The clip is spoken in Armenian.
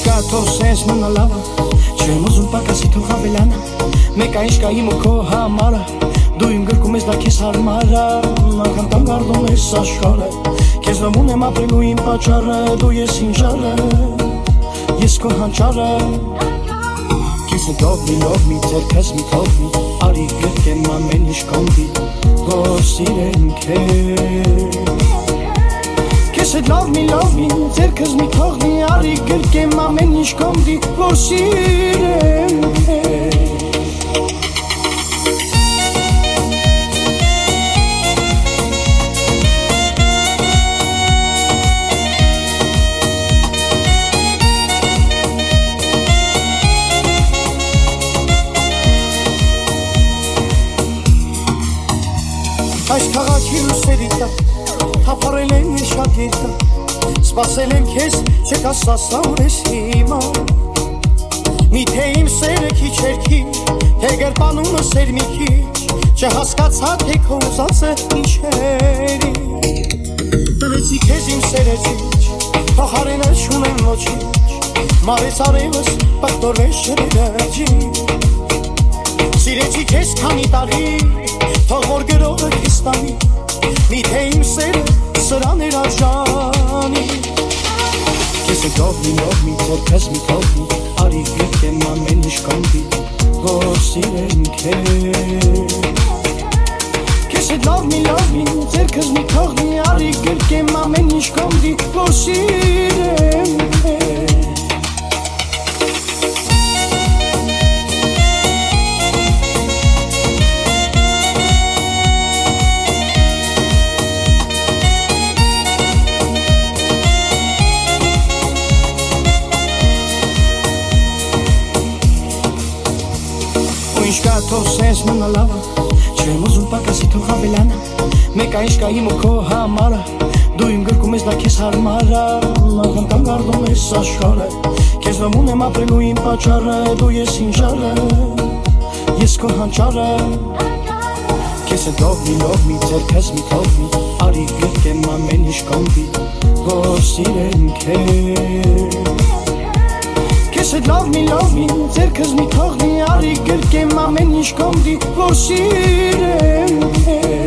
Ինչկա թող սենց մնա լավը, չեմ ուզում պակասի թող հավելանա, մեկա ինչկա իմ ու քո համարը, դու իմ գրկում ես դա քեզ հարմարը, անգամ կանգարդում ես աշխարհը, քեզ նոմուն եմ ապրելու իմ պատճառը, դու ես ինձ ժառը, ես քո հանճարը, քեզ լով մի ձերքս մի թողնի, արի գրկեմ ամեն ինչ կոնդի, որ սիրեմ քեզ Love me, ձերքս մի թողնի, արի գրկեմ ամեն ինչ կոնդի, որ սիրեմ Այս քաղաքի լույսերի տակ Թափառել եմ ես շատ երկար Սպասել եմ քեզ չկա սասաուր ես հիմա Միթե իմ սերը քիչ էր քիչ Թե գրպանումս էր մի քիչ Չհասկացա թե քո ուզածը ինչերի Տվեցի քեզ իմ սերը ճիչ Փոխարենը չունեմ ոչինչ Մարես արևս պղտորվեց շրերաջի Սիրեցի քեզ քանի տարի Թող որ գրողը քեզ տանի Միթե իմ սերը սրան էր արժանի Քեզ լով մի ձերքս մի թողնի Արի գրկեմ ամեն ինչ կոնդի Որ սիրեմ քեզ Քեզ լով մի ձերքս մի թողնի Արի գրկեմ ամեն ինչ կոնդի Որ սիրեմ քեզ Ինչկա թող սենց մնա լավը, չեմ ուզում պակասի թող հավելանա, մեկա ինչկա իմ ու քո համարը, դու իմ գրկում ես դա քեզ հարմարը, անգամ կանգարդում ես աշխարհը, քեզ նոմուն եմ ապրելու իմ պատճառը, դու ես ինձ ժառը, ես քո հանճարը, քեզ լով մի ձերքս մի թողնի, արի գրկեմ ամեն ինչ կոնդի, որ սիրեմ քեզ Love me, ձերքս մի թողնի, արի գրկեմ ամեն ինչ կոնդի, որ սիրեմ քեզ